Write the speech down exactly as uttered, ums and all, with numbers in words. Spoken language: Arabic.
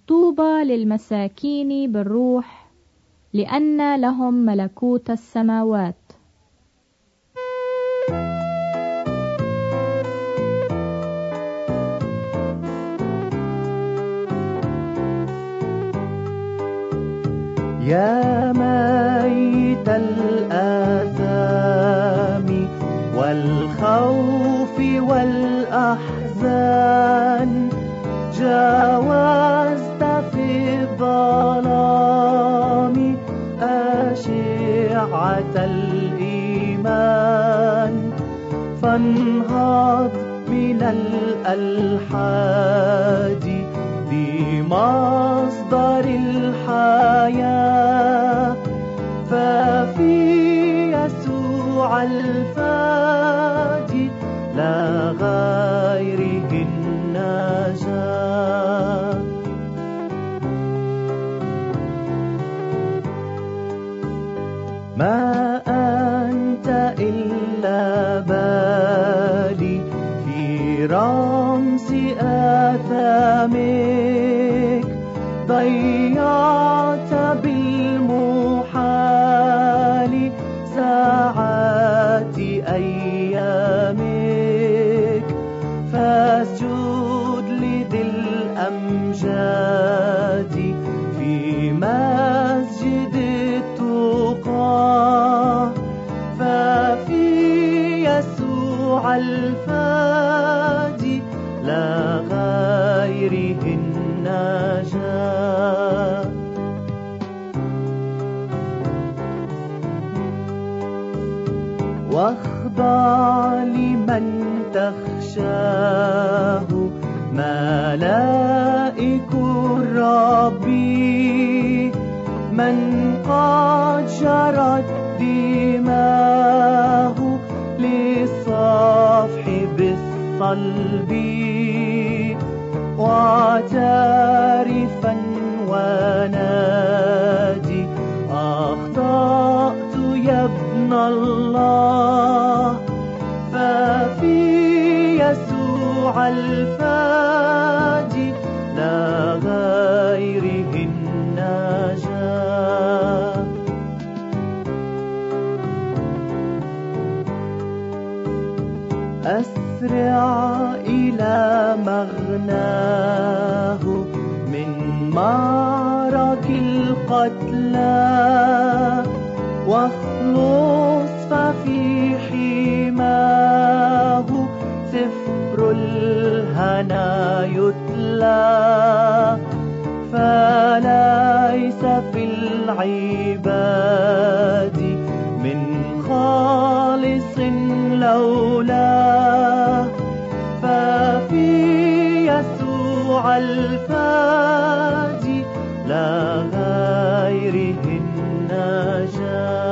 طوبى للمساكين بالروح لأن لهم ملكوت السماوات. يا ميت الآثام والخوف والأحزان، جاوزت في الظلام أشعة الإيمان، فانهض من الألحاد بمصدر الحياة، ففي يسوع الفادي لا غيره النجاة. ما أنت إلا بالي في رمز آثامك، ضيعت بالمحال ساعات أيامك، فاسجد لذي الأمجاد في مسجد التقى، ففي يسوع الفادي لا غيره النجاة. واخضع لمن تخشاه ملائك الرب، من قد جرت دماه للصفح بالصلب، واعترفا ونادي أخطأت يا ابن الله، ففي يسوع الفادي لا غيره النجاة. أسرع إلى مغناه من معرك القتلى، واخلص ففي حماه سفر الهنا يتلى، فليس في العباد من خالص لولاه، ففي يسوع الفادي لا غيره النجاة.